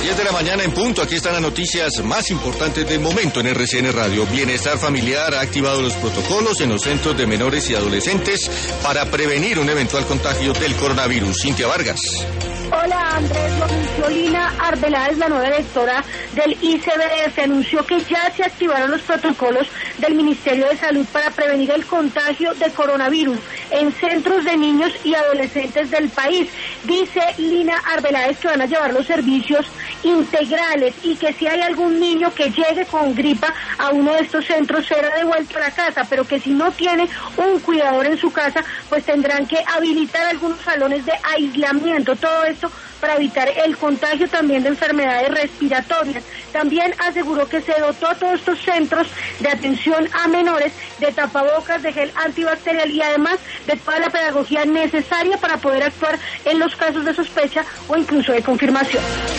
10 de la mañana en punto, aquí están las noticias más importantes del momento en RCN Radio. Bienestar Familiar ha activado los protocolos en los centros de menores y adolescentes para prevenir un eventual contagio del coronavirus. Cintia Vargas. Hola Andrés, lo anunció Lina Arbeláez, la nueva directora del ICBF, anunció que ya se activaron los protocolos del Ministerio de Salud para prevenir el contagio de coronavirus en centros de niños y adolescentes del país. Dice Lina Arbeláez que van a llevar los servicios integrales y que si hay algún niño que llegue con gripa a uno de estos centros será devuelto a la casa, pero que si no tiene un cuidador en su casa, pues tendrán que habilitar algunos salones de aislamiento. Todo esto para evitar el contagio también de enfermedades respiratorias. También aseguró que se dotó a todos estos centros de atención a menores de tapabocas, de gel antibacterial y además de toda la pedagogía necesaria para poder actuar en los casos de sospecha o incluso de confirmación.